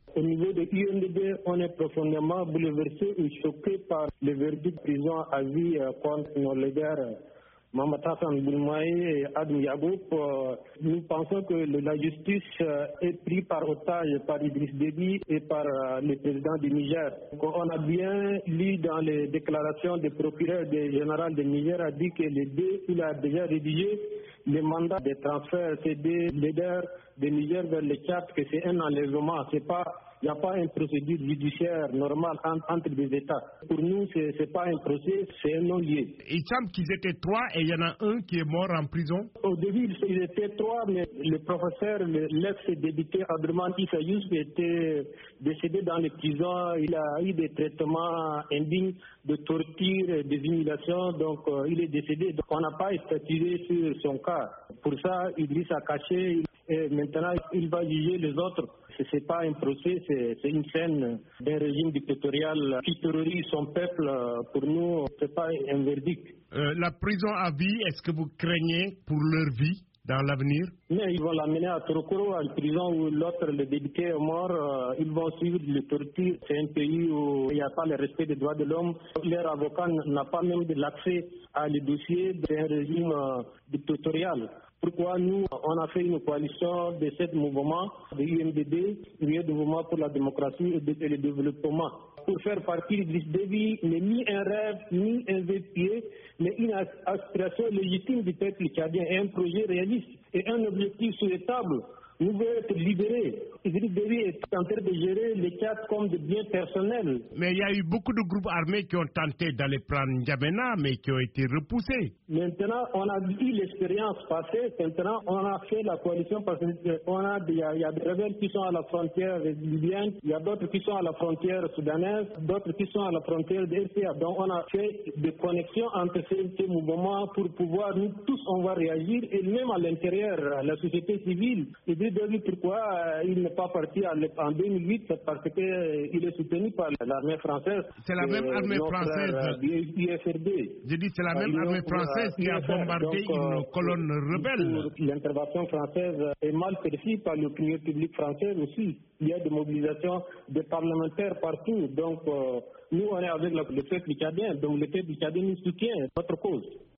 Au niveau de l'UNDP, on est profondément bouleversé et choqué par le verdict de prison à vie contre nos leaders Mohamed Hassan Boulmaï et Adam Yagoub. Nous pensons que la justice est prise par otage par Idriss Déby et par le président du Niger. On a bien lu dans les déclarations du procureur général du Niger a dit que les deux, il a déjà rédigé le mandat de transfert, c'est des leaders de Niger vers le Tchad, que c'est un enlèvement, c'est pas. Il n'y a pas une procédure judiciaire normale entre des États. Pour nous, ce n'est pas un procès, c'est un non-lieu. Il semble qu'ils étaient 3 et il y en a un qui est mort en prison. Au début, ils étaient 3, mais le professeur, l'ex-député Abdurman Issa Yousf était décédé dans les prisons. Il a eu des traitements indignes de torture, des humiliations, donc il est décédé. Donc, on n'a pas statué sur son cas. Pour ça, Idriss a caché et maintenant il va juger les autres. Ce n'est pas un procès, c'est une scène d'un régime dictatorial qui terrorise son peuple. Pour nous, ce n'est pas un verdict. La prison à vie, est-ce que vous craignez pour leur vie dans l'avenir? Mais ils vont l'amener à Torokoro, à une prison où l'autre, le député est mort. Ils vont suivre les tortures. C'est un pays où il n'y a pas le respect des droits de l'homme. Leur avocat n'a pas même de l'accès à les dossiers. C'est un régime dictatorial. Pourquoi nous, on a fait une coalition de 7 mouvements, de UMDD, Union de mouvements pour la démocratie et le développement. Pour faire partie d'Idriss Déby, n'est ni un rêve, ni un vœu pied, mais une aspiration légitime du peuple tchadien et un projet réaliste et un objectif souhaitable. Nous voulons être libérés. Idriss Déby est en train de gérer les Tchad comme des biens personnels. Mais il y a eu beaucoup de groupes armés qui ont tenté d'aller prendre N'Djamena, mais qui ont été repoussés. Maintenant, on a eu l'expérience passée. Maintenant, on a fait la coalition parce qu'il y a des rebelles qui sont à la frontière libyenne, il y a d'autres qui sont à la frontière soudanaise, d'autres qui sont à la frontière de RCA. Donc, on a fait des connexions entre ces mouvements pour pouvoir, nous tous, on va réagir. Et même à l'intérieur, la société civile, Idriss Déby, pourquoi il n'est pas parti en 2008? Parce qu'il est soutenu par l'armée française. C'est la même armée française. UFRD. Je dis c'est la même armée française qui a bombardé une colonne rebelle. L'intervention française est mal perçue par l'opinion publique française aussi. Il y a des mobilisations de parlementaires partout. Donc, nous, on est avec le peuple tchadien. Donc, le peuple tchadien nous soutient notre cause.